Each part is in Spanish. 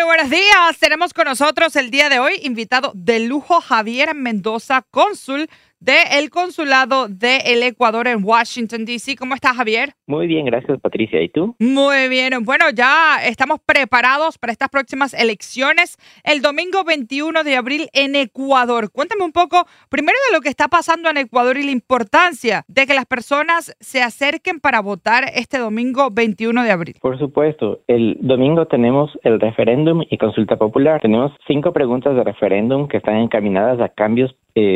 buenos días. Tenemos con nosotros el día de hoy invitado de lujo Javier Mendoza, cónsul del Consulado del Ecuador en Washington, D.C. ¿Cómo estás, Javier? Muy bien, gracias, Patricia. ¿Y tú? Muy bien. Bueno, ya estamos preparados para estas próximas elecciones el domingo 21 de abril en Ecuador. Cuéntame un poco, primero, de lo que está pasando en Ecuador y la importancia de que las personas se acerquen para votar este domingo 21 de abril. Por supuesto. El domingo tenemos el referéndum y consulta popular. Tenemos 5 preguntas de referéndum que están encaminadas a cambios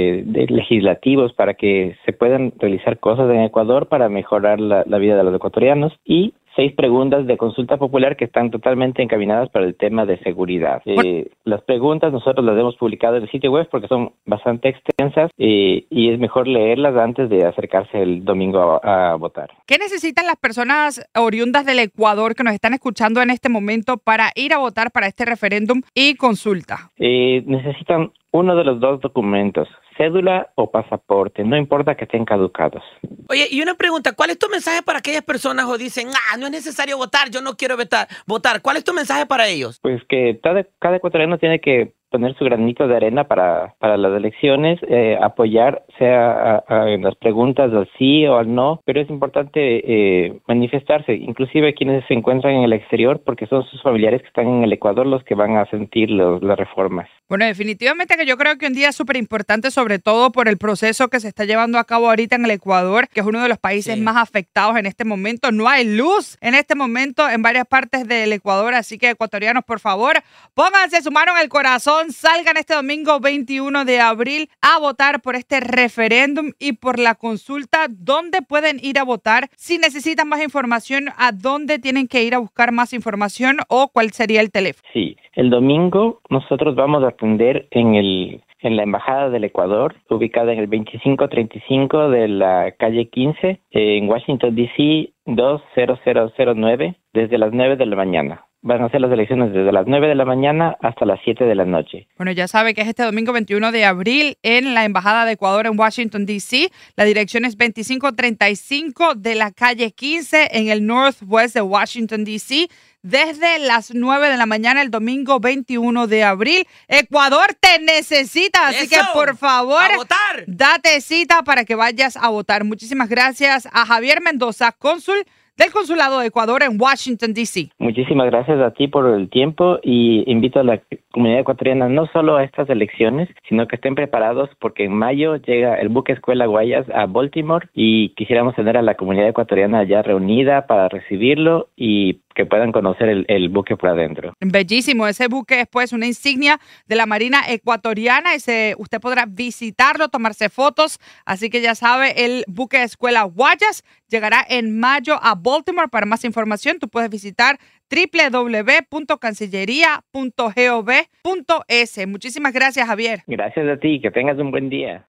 legislativos para que se puedan realizar cosas en Ecuador para mejorar la vida de los ecuatorianos, y 6 preguntas de consulta popular que están totalmente encaminadas para el tema de seguridad. Las preguntas nosotros las hemos publicado en el sitio web porque son bastante extensas y es mejor leerlas antes de acercarse el domingo a votar. ¿Qué necesitan las personas oriundas del Ecuador que nos están escuchando en este momento para ir a votar para este referéndum y consulta? Necesitan uno de los 2 documentos, cédula o pasaporte, no importa que estén caducados. Oye, y una pregunta, ¿cuál es tu mensaje para aquellas personas que dicen, no es necesario votar, yo no quiero votar? ¿Cuál es tu mensaje para ellos? Pues que cada ecuatoriano tiene que poner su granito de arena para las elecciones, apoyar sea en las preguntas al sí o al no, pero es importante manifestarse, inclusive quienes se encuentran en el exterior, porque son sus familiares que están en el Ecuador los que van a sentir las reformas. Bueno, definitivamente que yo creo que un día es súper importante, sobre todo por el proceso que se está llevando a cabo ahorita en el Ecuador, que es uno de los países más afectados en este momento. No hay luz en este momento en varias partes del Ecuador, así que ecuatorianos, por favor, pónganse su mano en el corazón, salgan este domingo 21 de abril a votar por este referéndum y por la consulta. ¿Dónde pueden ir a votar? Si necesitan más información, ¿a dónde tienen que ir a buscar más información o cuál sería el teléfono? Sí, el domingo nosotros vamos a atender en la Embajada del Ecuador, ubicada en el 2535 de la calle 15, en Washington, D.C., 20009, desde las 9 de la mañana. Van a ser las elecciones desde las 9 de la mañana hasta las 7 de la noche. Bueno, ya sabe que es este domingo 21 de abril en la Embajada de Ecuador en Washington, D.C. La dirección es 2535 de la calle 15 en el Northwest de Washington, D.C., desde las 9 de la mañana el domingo 21 de abril. Ecuador te necesita, así que por favor, ¡a votar! Date cita para que vayas a votar. Muchísimas gracias a Javier Mendoza, cónsul del Consulado de Ecuador en Washington, D.C. Muchísimas gracias a ti por el tiempo y invito a la comunidad ecuatoriana no solo a estas elecciones, sino que estén preparados porque en mayo llega el buque Escuela Guayas a Baltimore y quisiéramos tener a la comunidad ecuatoriana ya reunida para recibirlo y que puedan conocer el buque por adentro. Bellísimo, ese buque es pues una insignia de la Marina ecuatoriana. Usted podrá visitarlo, tomarse fotos, así que ya sabe, el buque Escuela Guayas llegará en mayo a Baltimore. Para más información, tú puedes visitar www.cancillería.gov.es. Muchísimas gracias, Javier. Gracias a ti, que tengas un buen día.